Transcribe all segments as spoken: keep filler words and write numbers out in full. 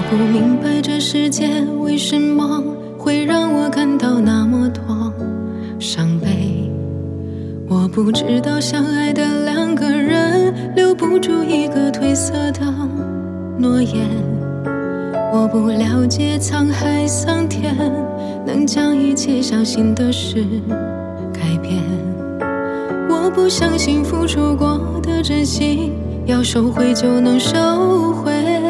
不明白这世界为什么会让我感到那么多伤悲，我不知道相爱的两个人留不住一个褪色的诺言，我不了解沧海桑田能将一切相信的事改变，我不相信付出过的真心要收回就能收回，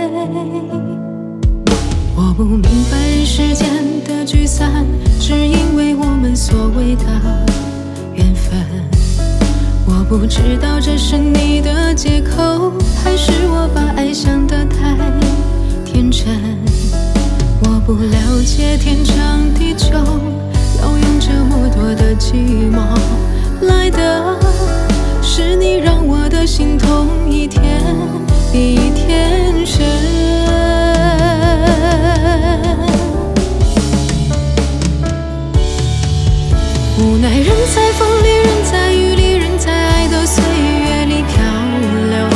我不明白人世间的聚散只因为我们所谓的缘分，我不知道这是你的借口还是我把爱想得太天真，我不了解天长地久要用这么多的寂寞来的是你让我的心痛一天比一天深，无奈人在风里人在雨里人在爱的岁月里漂流，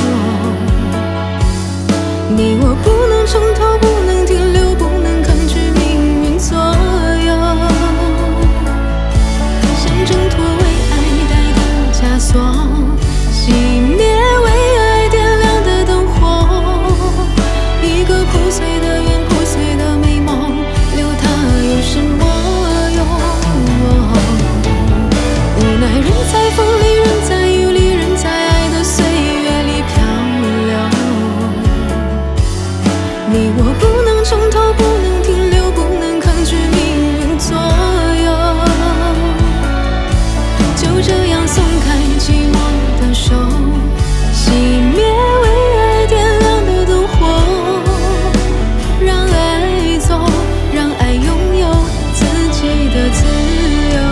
你我不能从头不能停留不能抗拒命运左右，想挣脱为爱戴的枷锁，熄灭为爱点亮的灯火，一个破碎的缘破碎的美梦留它有什么用，无奈人在风里人在雨里人在爱的岁月里漂流，你我不能从头不能停留不能抗拒命运左右，就这样松开寂寞的手，熄灭为爱点亮的灯火，让爱走让爱拥有自己的自由，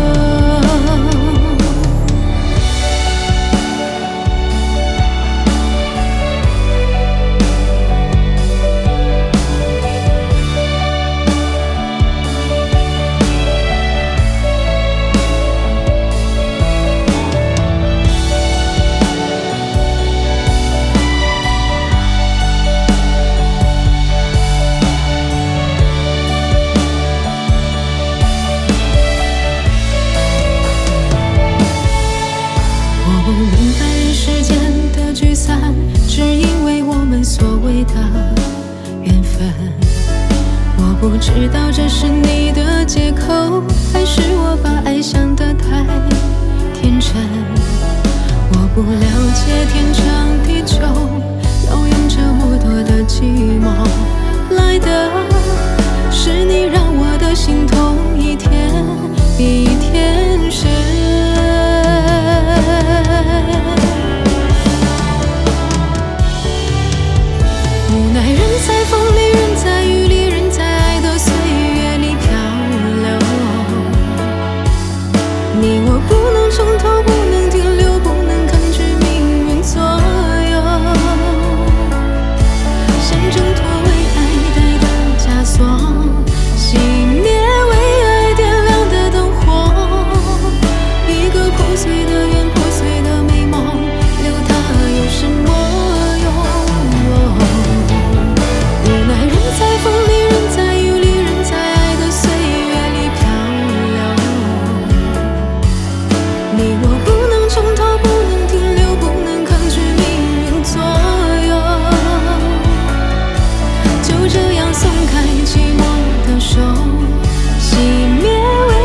我不明白人世间的聚散只因为我们所谓的缘分，我不知道这是你的借口还是我把爱想得太天真，我不了解天长地久要用这么多的寂寞来的是你让我的心痛一天比一天深，无奈人在风里人在雨里人在爱的岁月里漂流，你我不能从头不能停留不能抗拒命运左右，想挣脱为爱戴的枷锁，熄灭为爱点亮的灯火，一个破碎的缘破碎的美梦留它有什么用，无奈人在风里人在雨里人在爱的岁月里漂流，你我不能从头不能停留不能抗拒命运左右，就这样松开寂寞的手，熄灭为